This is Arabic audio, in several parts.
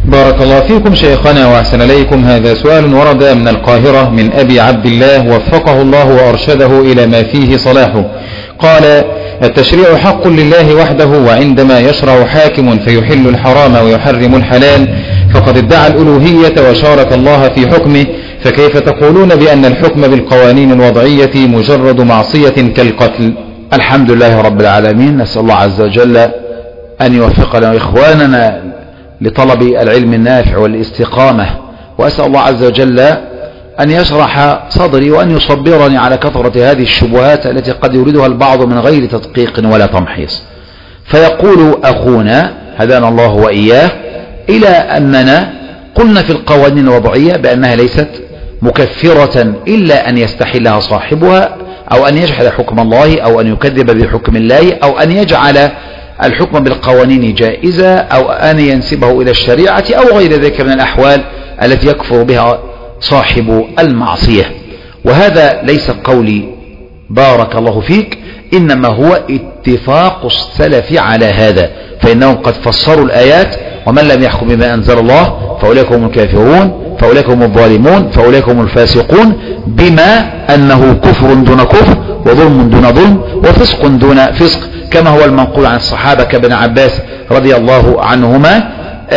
بارك الله فيكم شيخنا وأحسن إليكم. هذا سؤال ورد من القاهرة من أبي عبد الله وفقه الله وأرشده إلى ما فيه صلاحه. قال: التشريع حق لله وحده، وعندما يشرع حاكم فيحل الحرام ويحرم الحلال فقد ادعى الألوهية وشارك الله في حكمه، فكيف تقولون بأن الحكم بالقوانين الوضعية مجرد معصية كالقتل؟ الحمد لله رب العالمين، نسأل الله عز وجل أن يوفقنا وإخواننا لطلب العلم النافع والاستقامة، وأسأل الله عز وجل أن يشرح صدري وأن يصبرني على كثرة هذه الشبهات التي قد يريدها البعض من غير تدقيق ولا تمحيص. فيقول أخونا هدانا الله وإياه إلى أننا قلنا في القوانين الوضعية بأنها ليست مكفرة إلا أن يستحلها صاحبها، أو أن يجحد حكم الله، أو أن يكذب بحكم الله، أو أن يجعل الحكم بالقوانين جائزة، أو أن ينسبه إلى الشريعة، أو غير ذلك من الأحوال التي يكفر بها صاحب المعصية. وهذا ليس قولي بارك الله فيك، إنما هو اتفاق السلف على هذا، فإنهم قد فسروا الآيات: ومن لم يحكم بما أنزل الله فأولئك هم الكافرون، فأولئك هم الظالمون، فأولئك هم الفاسقون، بما أنه كفر دون كفر، وظلم دون ظلم، وفسق دون فسق، كما هو المنقول عن الصحابة كابن عباس رضي الله عنهما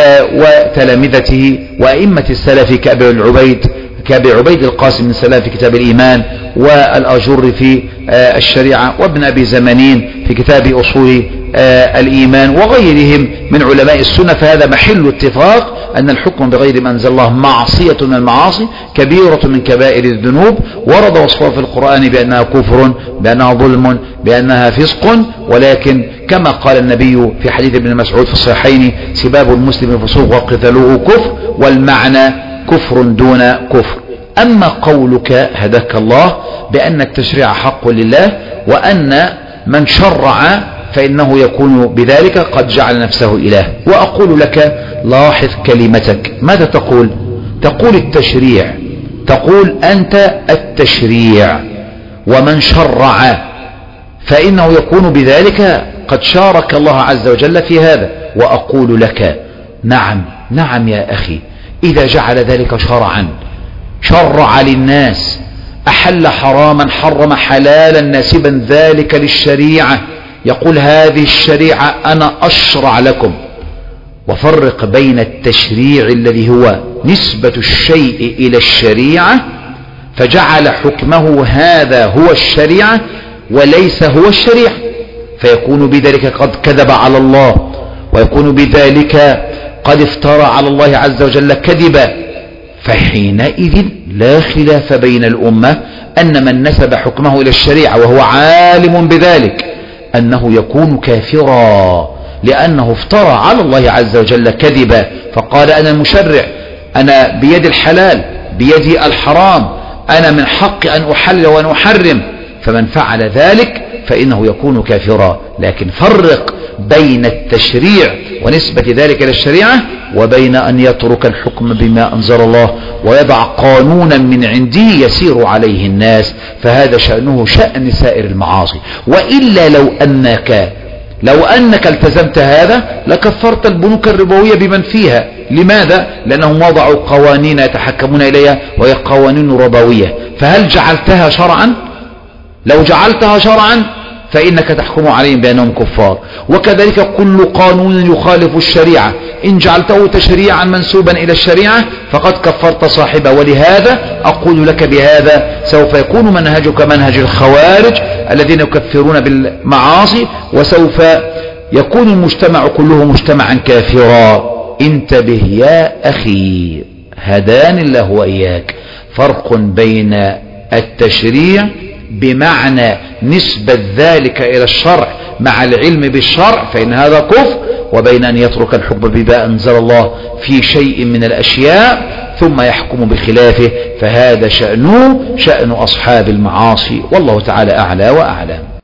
وتلامذته وأئمة السلف كأبي عبيد القاسم بن سلام في كتاب الإيمان، والأجر في الشريعة، وابن أبي زمانين في كتاب أصول الإيمان، وغيرهم من علماء السنة. فهذا محل اتفاق أن الحكم بغير ما أنزل الله معصية من المعاصي، كبيرة من كبائر الذنوب، ورد وصفها في القرآن بأنها كفر، بأنها ظلم، بأنها فسق. ولكن كما قال النبي في حديث ابن مسعود في الصحيحين: سباب المسلم فسوق وقتله كفر، والمعنى كفر دون كفر. أما قولك هداك الله بأن التشريع حق لله، وأن من شرع فإنه يكون بذلك قد جعل نفسه إله، وأقول لك لاحظ كلمتك، ماذا تقول؟ تقول التشريع، تقول أنت التشريع، ومن شرع فإنه يكون بذلك قد شارك الله عز وجل في هذا. وأقول لك نعم يا أخي، إذا جعل ذلك شرعا، شرع للناس، أحل حراما، حرم حلالا، ناسبا ذلك للشريعة، يقول هذه الشريعة أنا أشرع لكم. وفرق بين التشريع الذي هو نسبة الشيء إلى الشريعة فجعل حكمه هذا هو الشريعة وليس هو الشريعة، فيكون بذلك قد كذب على الله، ويكون بذلك قد افترى على الله عز وجل كذبا. فحينئذ لا خلاف بين الأمة أن من نسب حكمه إلى الشريعة وهو عالم بذلك أنه يكون كافرا، لأنه افترى على الله عز وجل كذبا، فقال أنا المشرع، أنا بيد الحلال بيدي الحرام، أنا من حق أن أحلل وأن أحرم. فمن فعل ذلك فإنه يكون كافرا. لكن فرق بين التشريع ونسبة ذلك إلى الشريعة وبين أن يترك الحكم بما أنزل الله ويضع قانونا من عنده يسير عليه الناس، فهذا شأنه شأن سائر المعاصي. وإلا لو أنك التزمت هذا لكفرت البنوك الربوية بمن فيها. لماذا؟ لأنهم وضعوا قوانين يتحكمون إليها وهي قوانين ربوية. فهل جعلتها شرعا؟ لو جعلتها شرعا فإنك تحكم عليهم بأنهم كفار. وكذلك كل قانون يخالف الشريعة إن جعلته تشريعا منسوبا إلى الشريعة فقد كفرت صاحبه. ولهذا أقول لك بهذا سوف يكون منهجك منهج الخوارج الذين يكفرون بالمعاصي، وسوف يكون المجتمع كله مجتمعا كافرا. انتبه يا أخي، هداني الله وإياك. فرق بين التشريع بمعنى نسبة ذلك إلى الشرع مع العلم بالشرع فإن هذا كفر، وبين أن يترك الحكم بما أنزل الله في شيء من الأشياء ثم يحكم بخلافه، فهذا شأنه شأن أصحاب المعاصي، والله تعالى أعلى وأعلم.